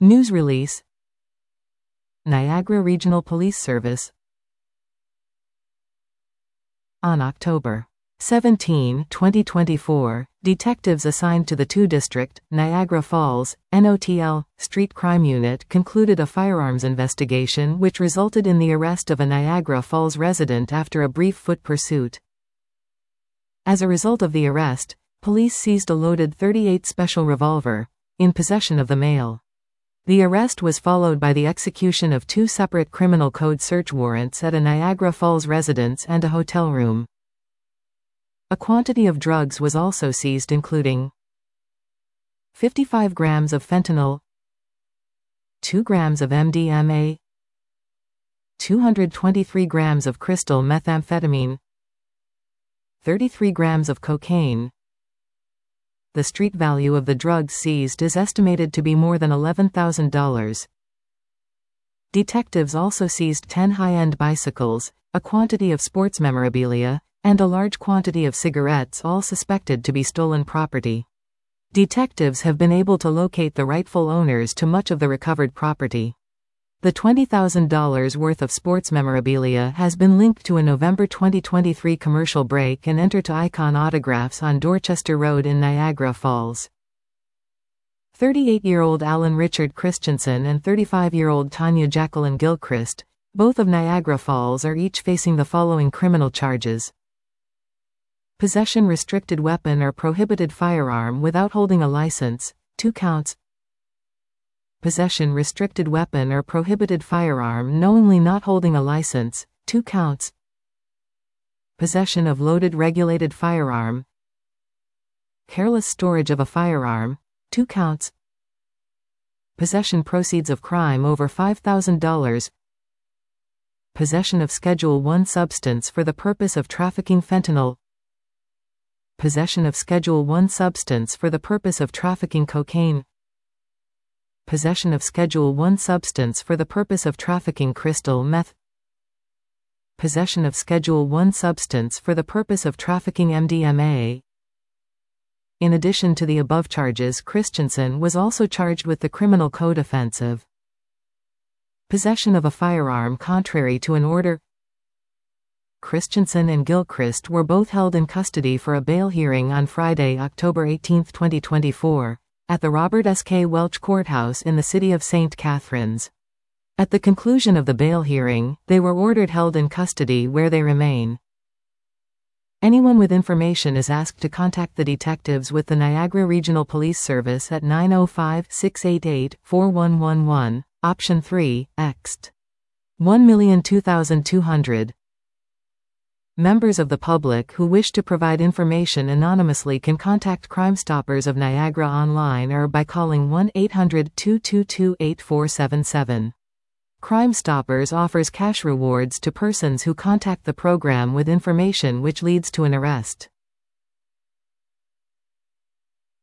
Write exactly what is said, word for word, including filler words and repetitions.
News release. Niagara Regional Police Service. On October seventeenth, twenty twenty-four, detectives assigned to the two District, Niagara Falls, N O T L, Street Crime Unit concluded a firearms investigation which resulted in the arrest of a Niagara Falls resident after a brief foot pursuit. As a result of the arrest, police seized a loaded thirty-eight special revolver, in possession of the male. The arrest was followed by the execution of two separate criminal code search warrants at a Niagara Falls residence and a hotel room. A quantity of drugs was also seized, including fifty-five grams of fentanyl, two grams of M D M A, two hundred twenty-three grams of crystal methamphetamine, thirty-three grams of cocaine. The street value of the drugs seized is estimated to be more than eleven thousand dollars. Detectives also seized ten high-end bicycles, a quantity of sports memorabilia, and a large quantity of cigarettes, all suspected to be stolen property. Detectives have been able to locate the rightful owners to much of the recovered property. The twenty thousand dollars worth of sports memorabilia has been linked to a November twenty twenty-three commercial break and enter to Icon Autographs on Dorchester Road in Niagara Falls. thirty-eight-year-old Alan Richard Christensen and thirty-five-year-old Tanya Jacqueline Gilchrist, both of Niagara Falls, are each facing the following criminal charges: possession restricted weapon or prohibited firearm without holding a license, two counts; possession restricted weapon or prohibited firearm knowingly not holding a license, two counts; possession of loaded regulated firearm; careless storage of a firearm, two counts; possession proceeds of crime over five thousand dollars; possession of Schedule one substance for the purpose of trafficking fentanyl; possession of Schedule one substance for the purpose of trafficking cocaine; possession of Schedule one substance for the purpose of trafficking crystal meth; possession of Schedule one substance for the purpose of trafficking M D M A. In addition to the above charges, Christensen was also charged with the criminal code offense of possession of a firearm contrary to an order. Christensen and Gilchrist were both held in custody for a bail hearing on Friday, October eighteenth, twenty twenty-four, at the Robert S. K. Welch Courthouse in the city of Saint Catharines. At the conclusion of the bail hearing, they were ordered held in custody, where they remain. Anyone with information is asked to contact the detectives with the Niagara Regional Police Service at nine oh five, six eight eight, four one one one, option three, ext. one million two thousand two hundred. Members of the public who wish to provide information anonymously can contact Crime Stoppers of Niagara online or by calling one eight hundred, two two two, eight four seven seven. Crime Stoppers offers cash rewards to persons who contact the program with information which leads to an arrest.